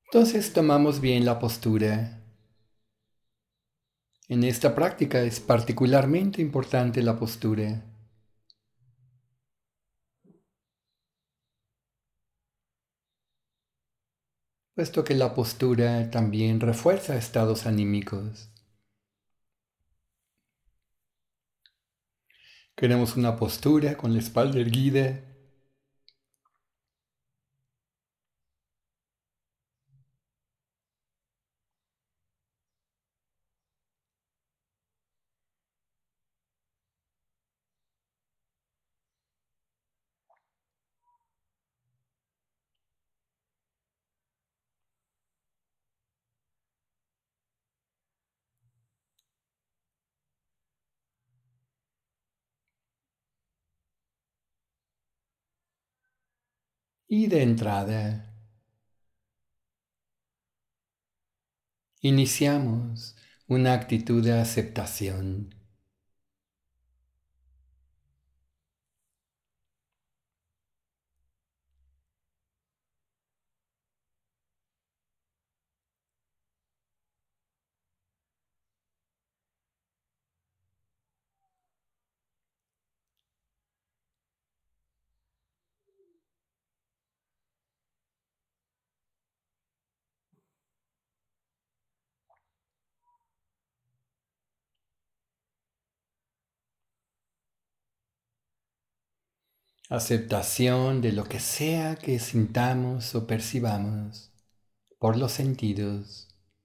Entonces tomamos bien la postura. En esta práctica es particularmente importante la postura, puesto que la postura también refuerza estados anímicos. Queremos una postura con la espalda erguida, y de entrada iniciamos una actitud de aceptación. Aceptación de lo que sea que sintamos o percibamos por los sentidos,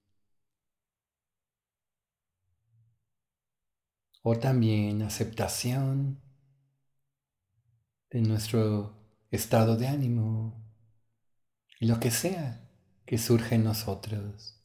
o también aceptación de nuestro estado de ánimo y lo que sea que surge en nosotros.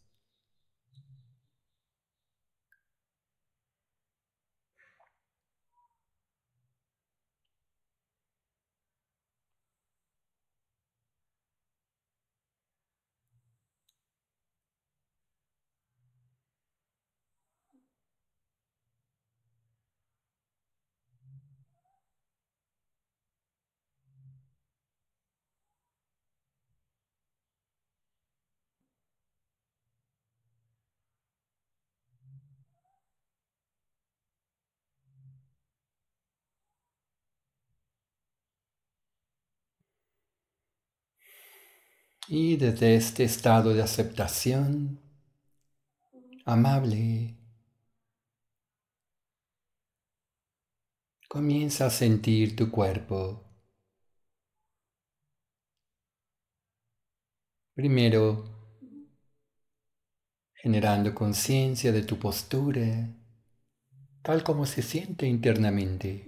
Y desde este estado de aceptación amable, comienza a sentir tu cuerpo. Primero, generando conciencia de tu postura, tal como se siente internamente.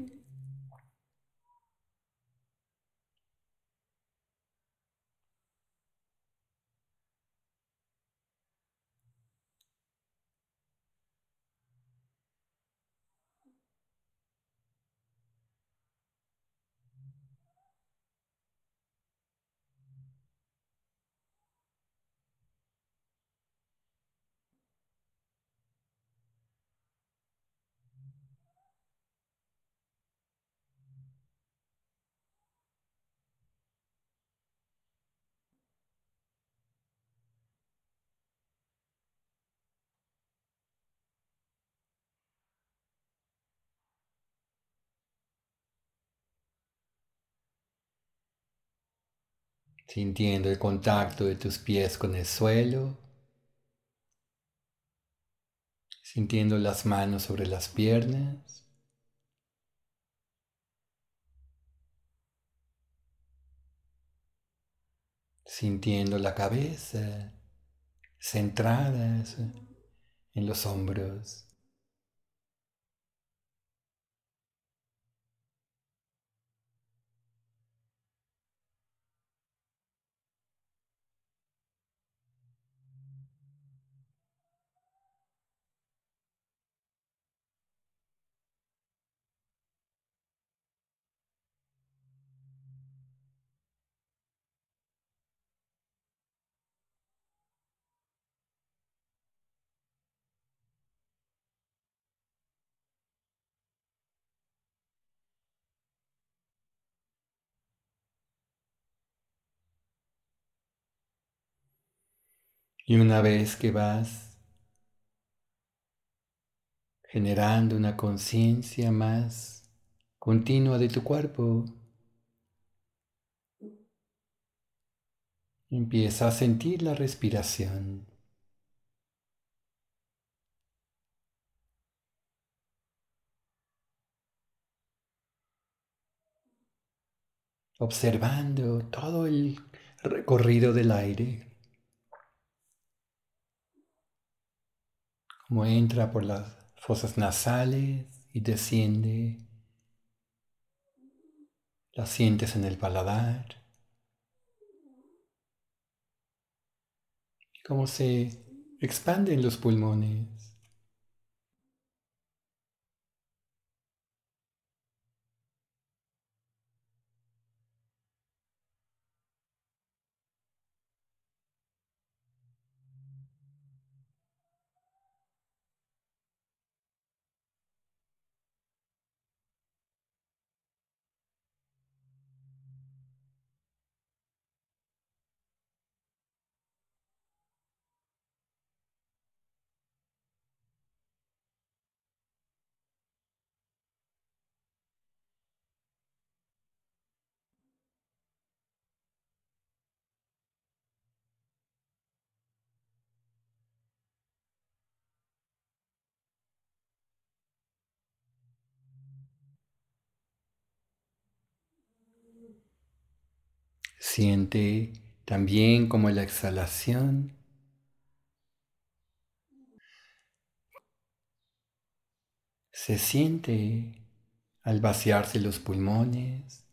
Sintiendo el contacto de tus pies con el suelo, sintiendo las manos sobre las piernas, sintiendo la cabeza centrada en los hombros. Y una vez que vas generando una conciencia más continua de tu cuerpo, empieza a sentir la respiración, observando todo el recorrido del aire, como entra por las fosas nasales y desciende, la sientes en el paladar, y cómo se expanden los pulmones. Siente también como la exhalación se siente al vaciarse los pulmones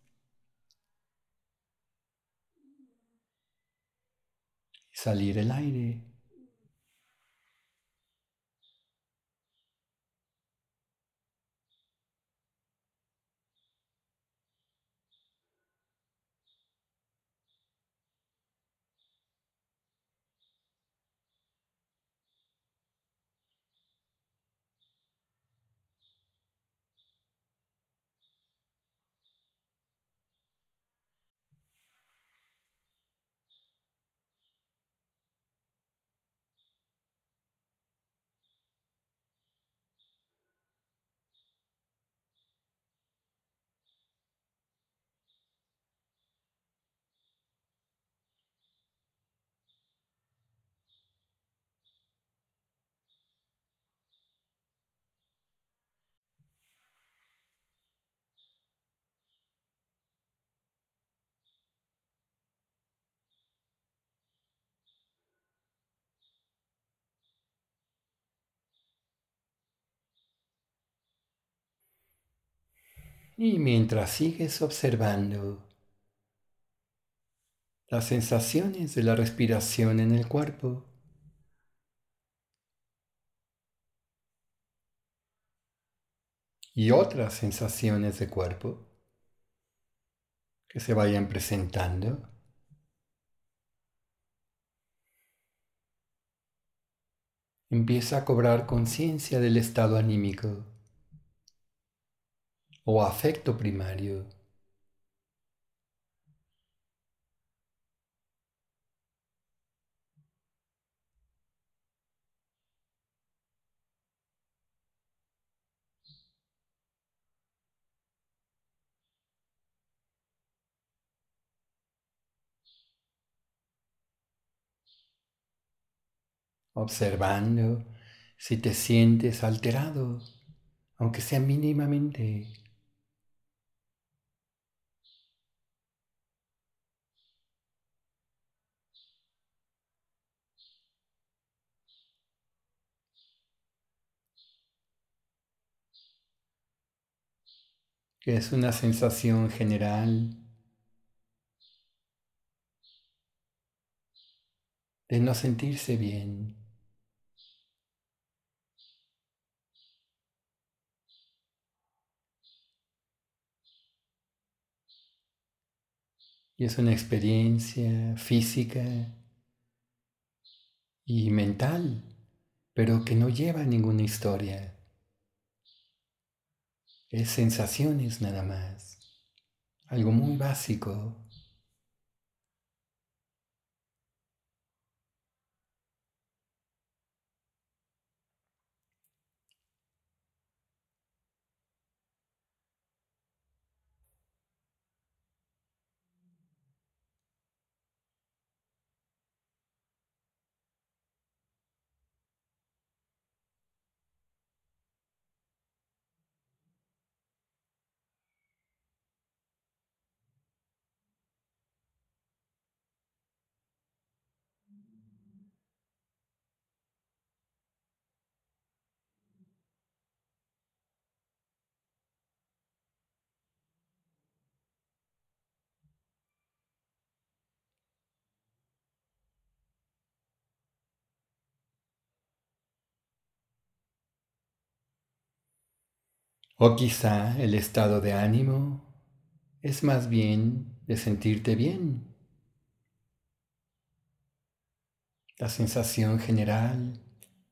y salir el aire. Y mientras sigues observando las sensaciones de la respiración en el cuerpo y otras sensaciones de cuerpo que se vayan presentando, empieza a cobrar conciencia del estado anímico o afecto primario, observando si te sientes alterado, aunque sea mínimamente, que es una sensación general de no sentirse bien. Y es una experiencia física y mental, pero que no lleva ninguna historia. Es sensaciones nada más, algo muy básico. O quizá el estado de ánimo es más bien de sentirte bien, la sensación general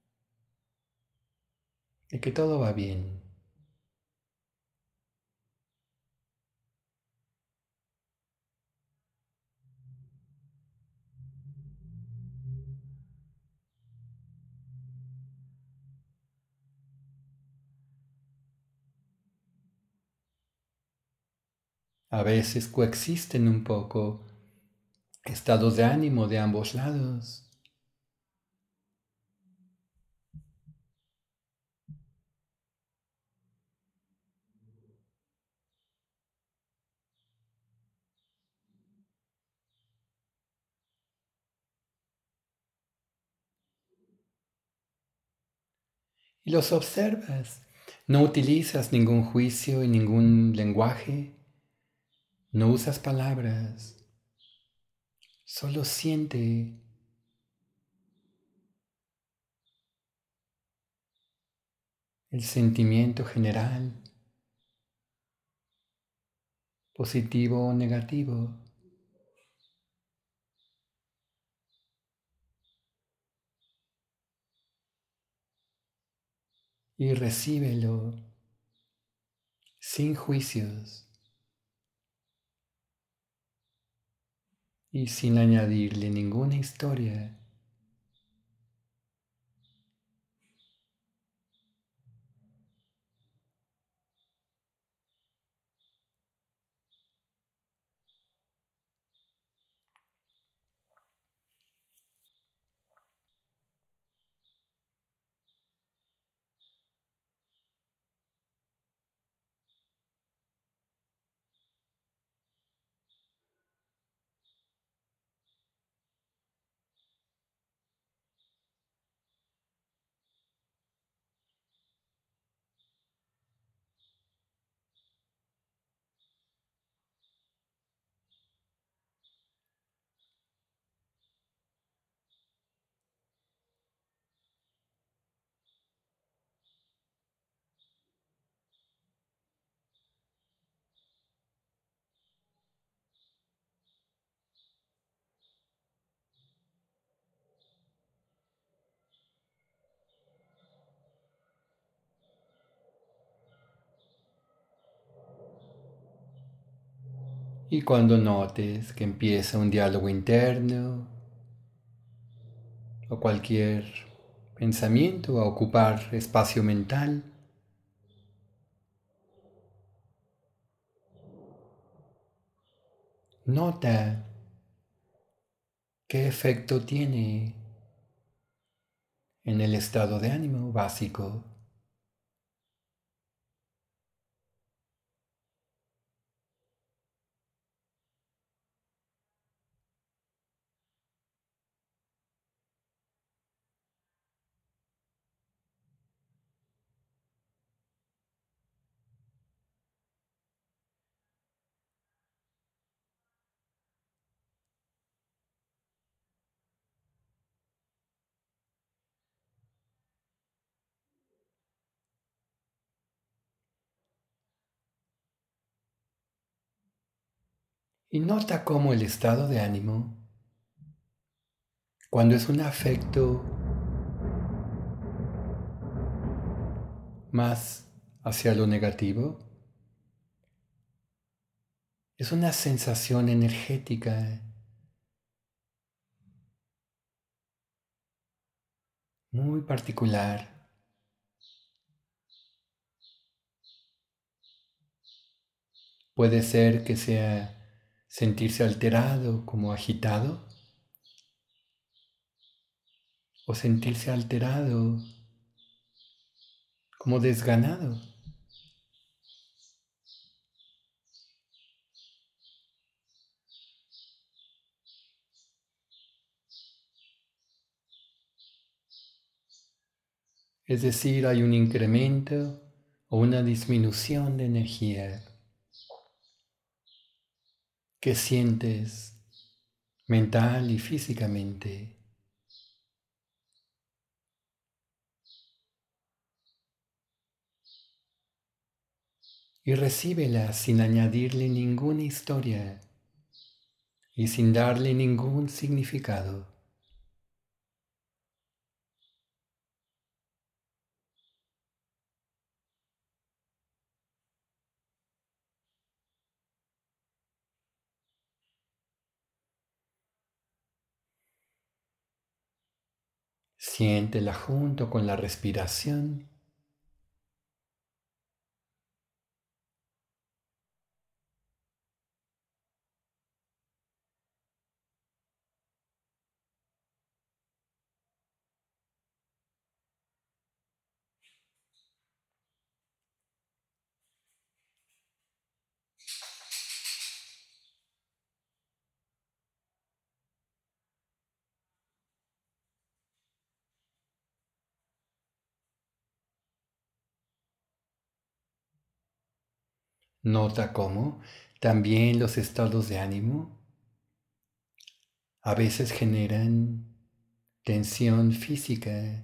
de que todo va bien. A veces coexisten un poco estados de ánimo de ambos lados. Y los observas. No utilizas ningún juicio y ningún lenguaje. No usas palabras. Solo siente el sentimiento general, positivo o negativo, y recíbelo sin juicios y sin añadirle ninguna historia. Y cuando notes que empieza un diálogo interno o cualquier pensamiento a ocupar espacio mental, nota qué efecto tiene en el estado de ánimo básico. Y nota cómo el estado de ánimo, cuando es un afecto más hacia lo negativo, es una sensación energética muy particular. Puede ser que sea sentirse alterado, como agitado, o sentirse alterado, como desganado. Es decir, hay un incremento o una disminución de energía que sientes mental y físicamente. y recíbela sin añadirle ninguna historia y sin darle ningún significado. Siéntela junto con la respiración. Nota cómo también los estados de ánimo a veces generan tensión física,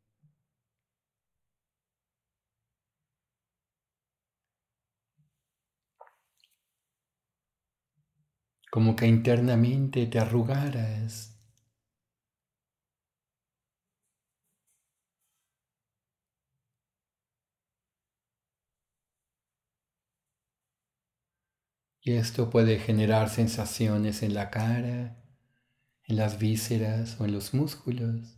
como que internamente te arrugaras. Y esto puede generar sensaciones en la cara, en las vísceras o en los músculos.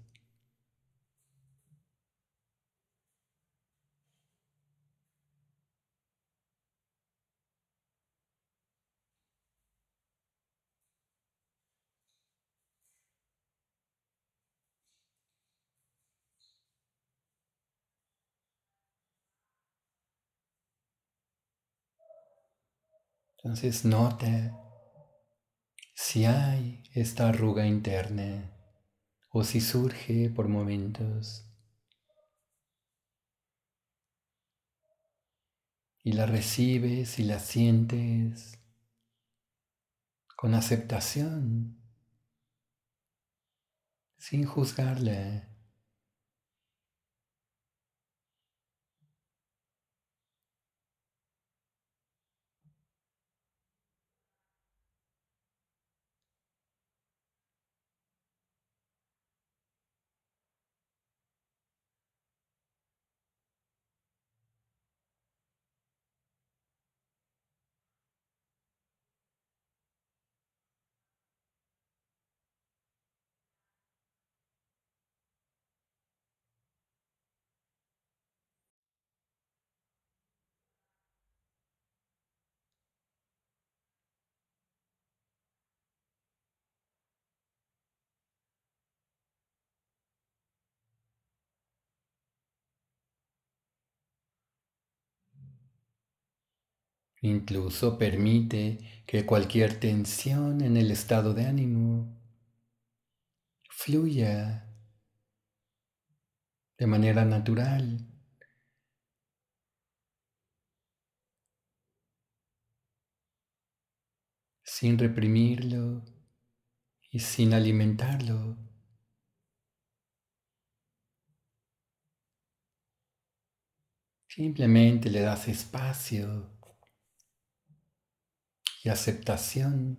Entonces nota si hay esta arruga interna o si surge por momentos y la recibes y la sientes con aceptación, sin juzgarla. Incluso permite que cualquier tensión en el estado de ánimo fluya de manera natural, sin reprimirlo y sin alimentarlo. Simplemente le das espacio y aceptación.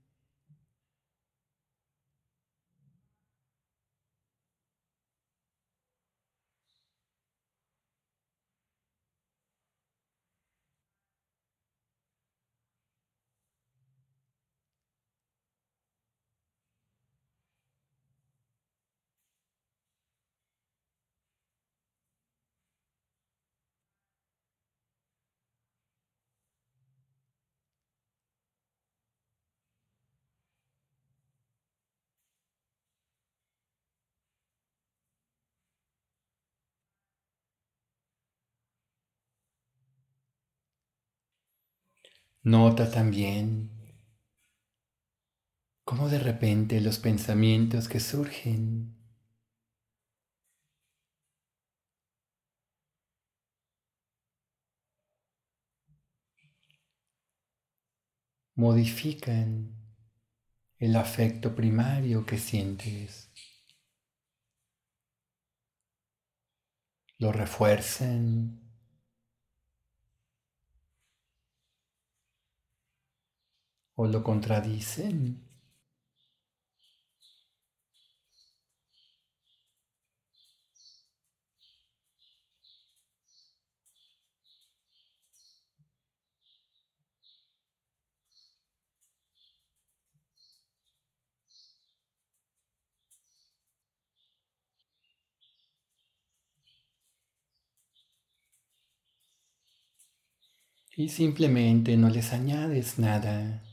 Nota también cómo de repente los pensamientos que surgen modifican el afecto primario que sientes, lo refuerzan o lo contradicen. Y simplemente no les añades nada.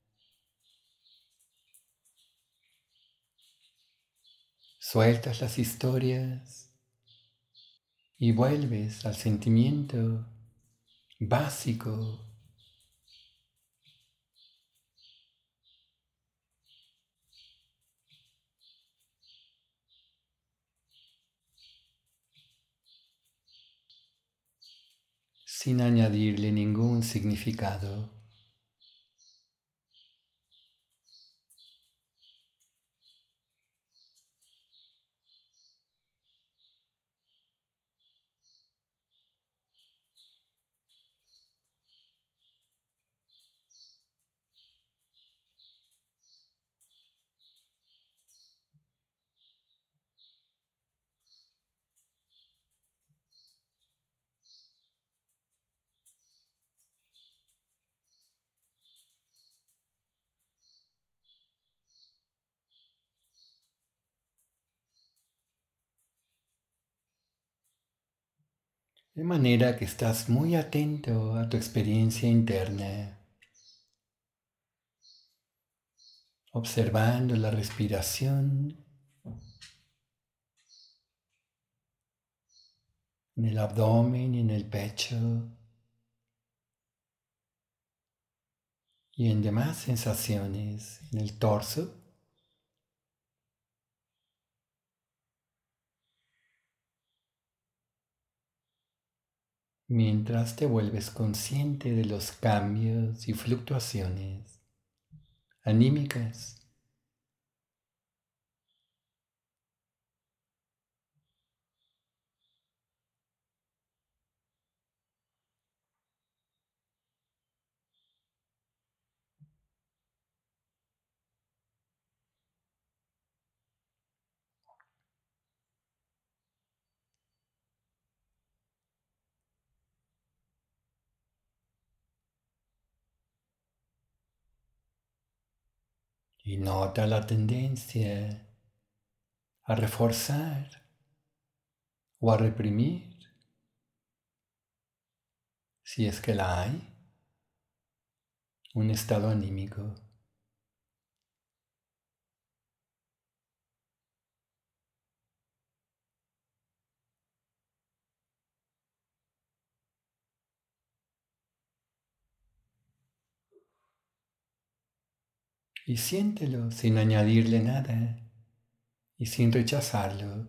Sueltas las historias y vuelves al sentimiento básico, sin añadirle ningún significado. De manera que estás muy atento a tu experiencia interna, observando la respiración en el abdomen y en el pecho y en demás sensaciones en el torso, mientras te vuelves consciente de los cambios y fluctuaciones anímicas. Y nota la tendencia a reforzar o a reprimir, si es que la hay, un estado anímico. Y siéntelo sin añadirle nada y sin rechazarlo.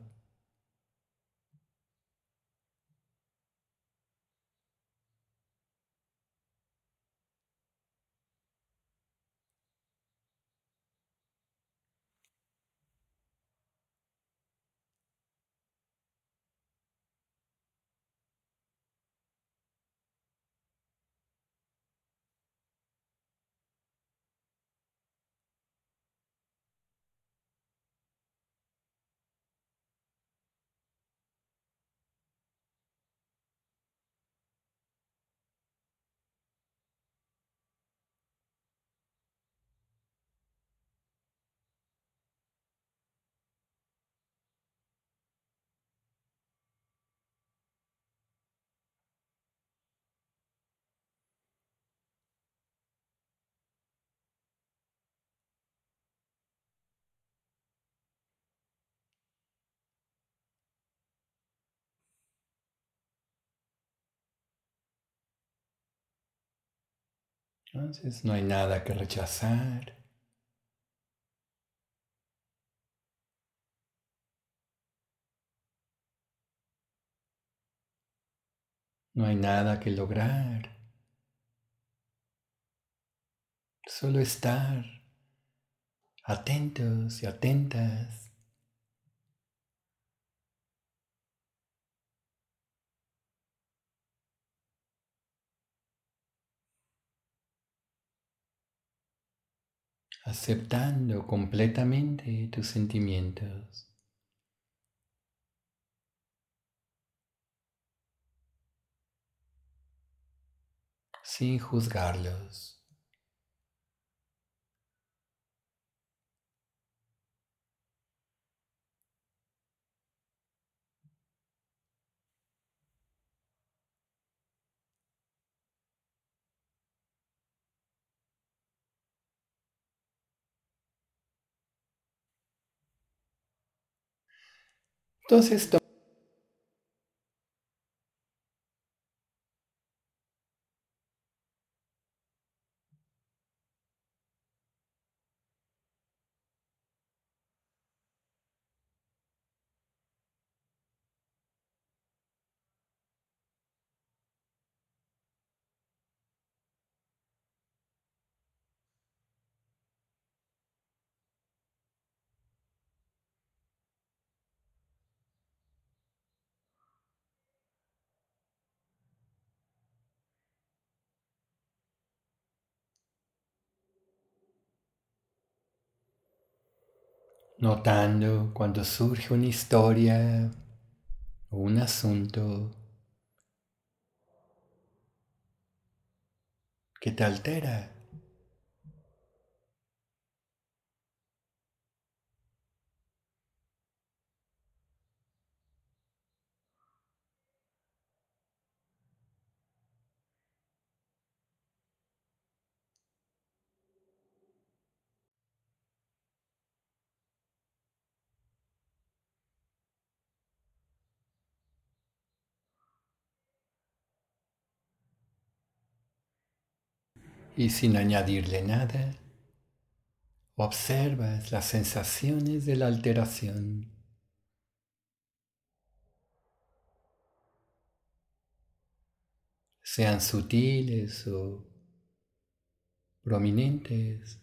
Entonces no hay nada que rechazar, no hay nada que lograr, solo estar atentos y atentas. aceptando completamente tus sentimientos, sin juzgarlos. Entonces, notando cuando surge una historia o un asunto que te altera y sin añadirle nada, observas las sensaciones de la alteración, sean sutiles o prominentes,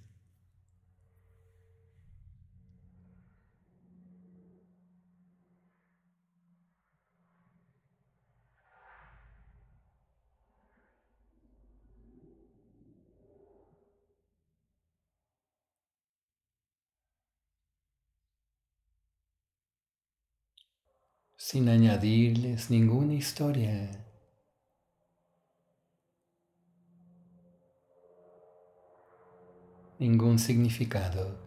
sin añadirles ninguna historia, ningún significado.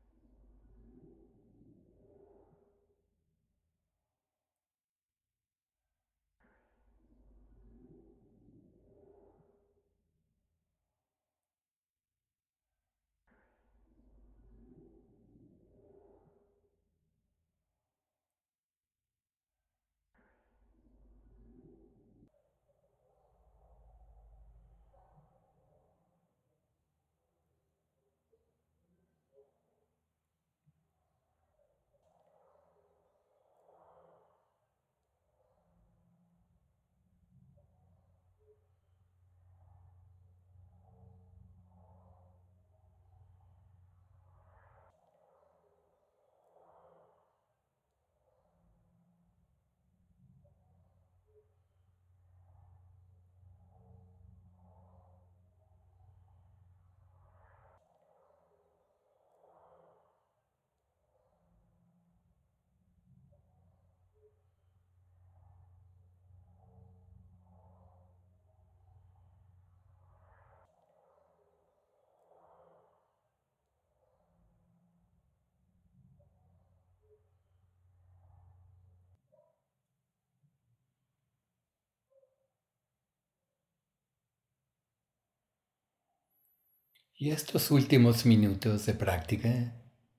Y estos últimos minutos de práctica,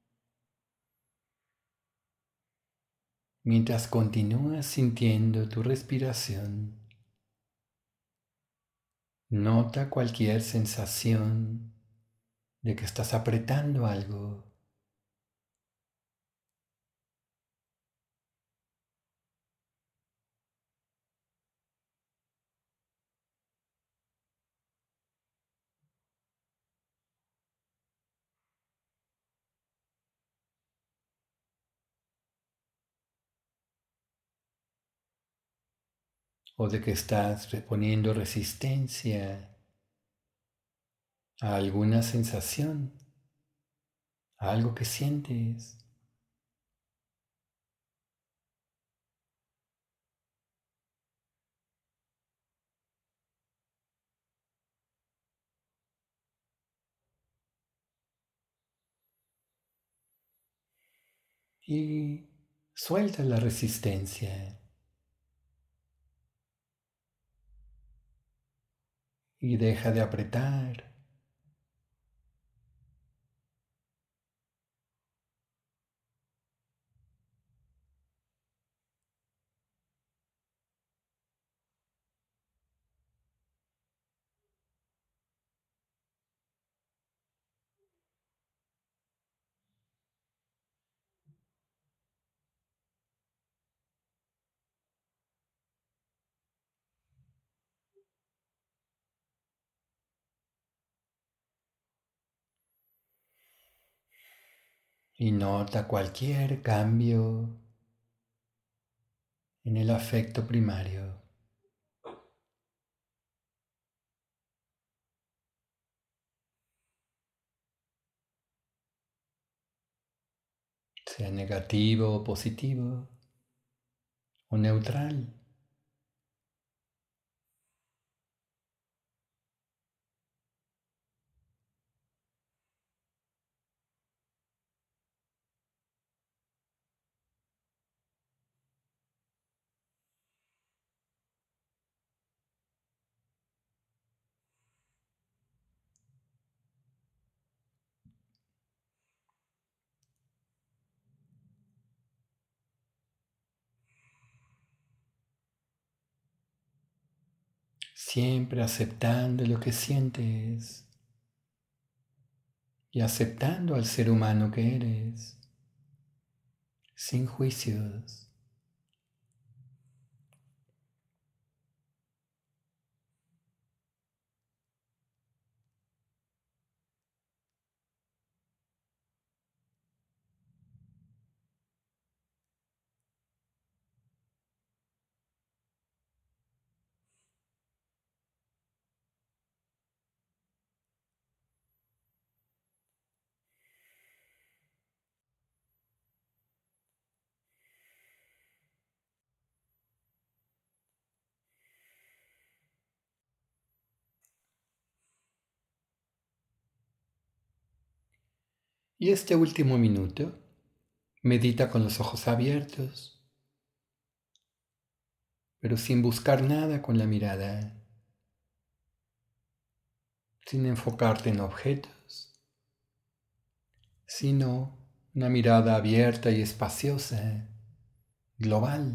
mientras continúas sintiendo tu respiración, nota cualquier sensación de que estás apretando algo o de que estás reponiendo resistencia a alguna sensación. algo que sientes. Y suelta la resistencia y deja de apretar. Y nota cualquier cambio en el afecto primario, sea negativo o positivo o neutral. Siempre aceptando lo que sientes y aceptando al ser humano que eres, sin juicios. Y este último minuto, medita con los ojos abiertos, pero sin buscar nada con la mirada, sin enfocarte en objetos, sino una mirada abierta y espaciosa, global.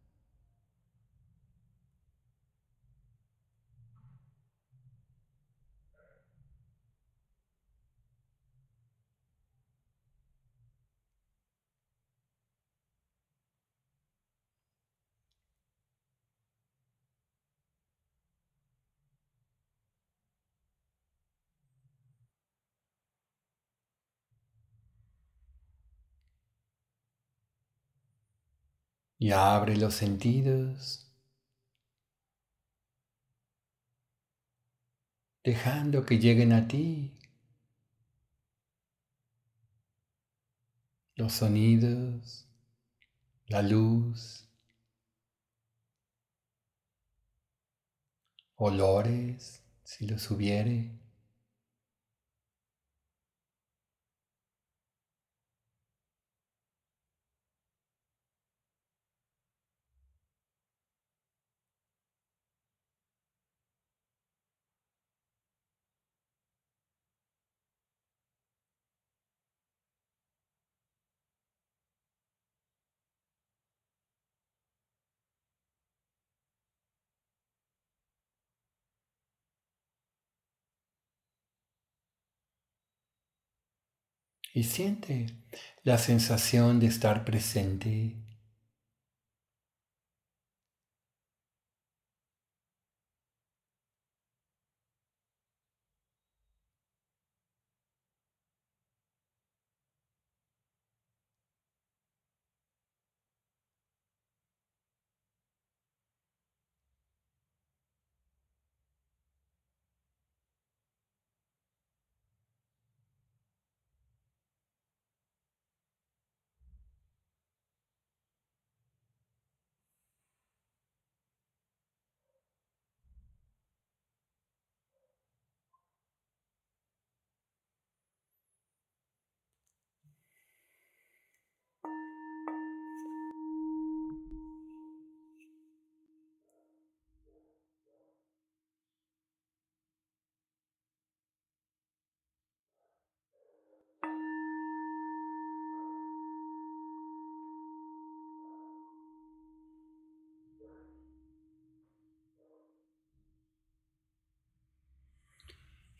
Y abre los sentidos, dejando que lleguen a ti los sonidos, la luz, olores, si los hubiere. Y siente la sensación de estar presente.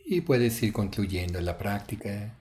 y puedes ir concluyendo la práctica.